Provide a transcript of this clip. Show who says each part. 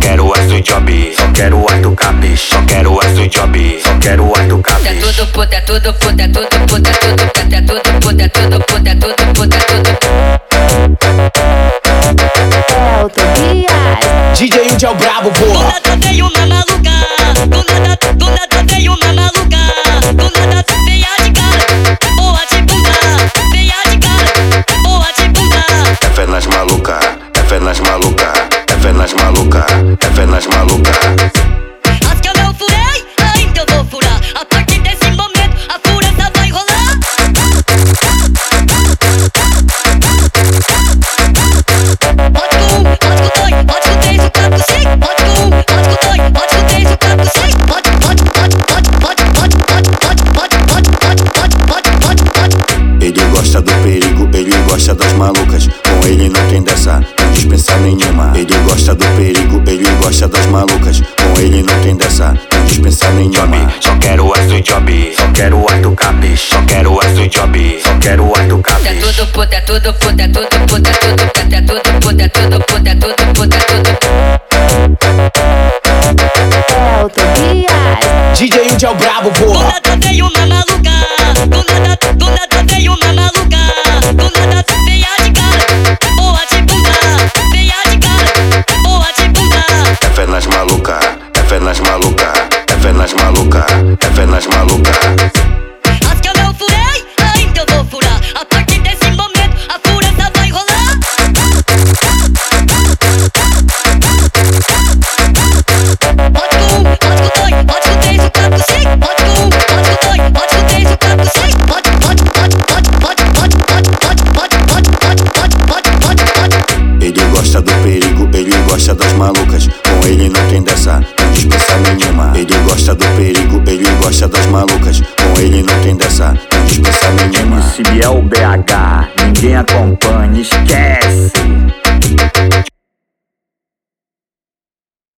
Speaker 1: quero as do job, só quero as do capricho. Só quero as do job, só quero as do capricho.
Speaker 2: É tudo puta, é tudo puta, é tudo puta, é tudo puta, é tudo puta, é tudo puta, é tudo puta, é tudo.
Speaker 3: É o Tobias.
Speaker 4: DJ Yudi é o brabo, porra.
Speaker 2: Do nada veio uma maluca, do nada veio uma maluca. Do nada veia de cara, boa de bunda. Veia de cara, boa de bunda.
Speaker 1: É fé nas maluca, é fé nas maluca, é fé nas maluca, é fé nas maluca.
Speaker 2: As que eu não furei, ainda eu vou furar. A partir desse momento, a fureza vai rolar. Pode com um, pode com dois, pode com três, o quatro, seis. Pode com um, pode com dois, pode com três, o quatro, seis.
Speaker 1: Ele gosta do perigo, ele gosta das malucas. Com ele não tem dessa, não dispensa nenhuma. Ele gosta do perigo, ele gosta das malucas. Com ele não tem dessa, não dispensa nenhuma. Só quero as do job, só quero as do capricho. Só quero as do job, só quero as do
Speaker 2: É
Speaker 1: capricho.
Speaker 2: tudo puta, é tudo puta, é tudo puta, é tudo puta, é tudo puta, é tudo puta, é tudo puta, é tudo.
Speaker 3: É o Tobias.
Speaker 4: DJ Yudi é o brabo,
Speaker 2: Do
Speaker 4: porra.
Speaker 2: nada veio uma maluca, do nada veio uma maluca. Do nada veia de cara, boa de bunda. Veia de cara, boa de bunda.
Speaker 1: É fé nas maluca, é fé nas maluca, é fé nas maluca, é fé nas maluca.
Speaker 2: As que eu não furei, ainda eu vou furar. A partir desse momento, a fureza vai rolar. Pode com um, pode com dois, pode com três, o quatro, seis. Pode com um, pode com dois, pode com três, o quatro, seis.
Speaker 1: Ele gosta do perigo, ele gosta das malucas. Com ele não tem dessa, não dispensa nenhuma. Ele gosta do perigo, ele gosta das malucas. Com ele não tem dessa, não dispensa nenhuma.
Speaker 5: MC Biel BH, ninguém acompanha, esquece.